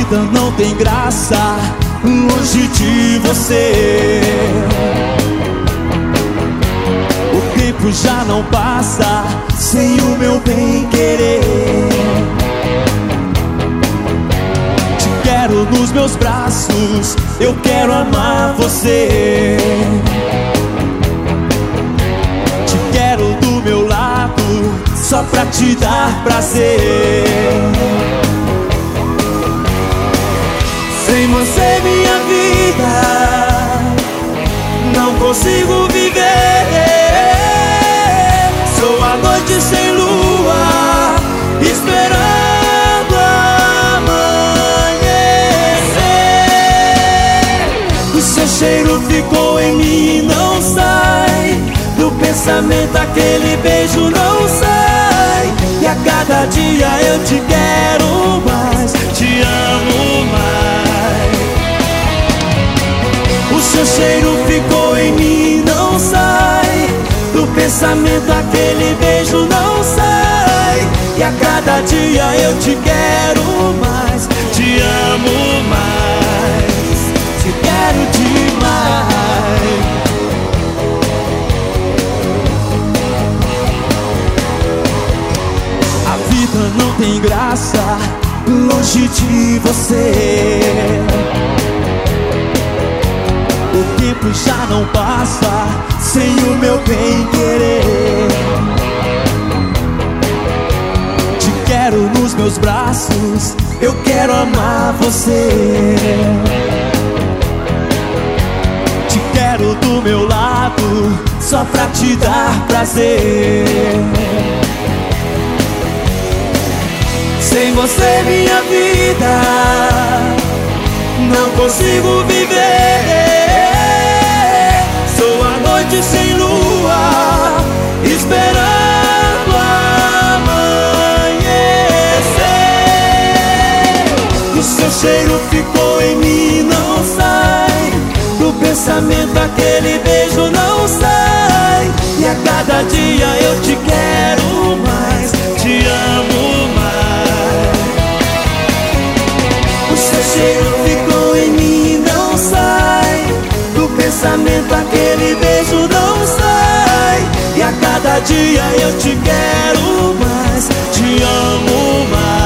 vida não tem graça longe de você. O tempo já não passa sem o meu bem querer. Te quero nos meus braços, eu quero amar você. Te quero do meu lado, só pra te dar prazer. Sem você minha vida não consigo viver. Sou a noite sem lua, esperando amanhecer. O seu cheiro ficou em mim, não sai do pensamento, aquele beijo não sai. E a cada dia eu te quero mais, te amo mais. O seu cheiro ficou em mim, não sai do pensamento, aquele beijo não sai. E a cada dia eu te quero mais, te amo mais, te quero demais. A vida não tem graça longe de você. O tempo já não passa sem o meu bem querer. Te quero nos meus braços, eu quero amar você. Te quero do meu lado, só pra te dar prazer. Sem você minha vida não consigo viver. Sou a noite sem lua, esperando amanhecer. O seu cheiro ficou em mim, não sai do pensamento, aquele beijo não sai. E a cada dia eu te quero mais, te amo mais. O seu cheiro ficou em mim, não sai do pensamento, aquele beijo não sai. E a cada dia eu te quero mais, te amo mais.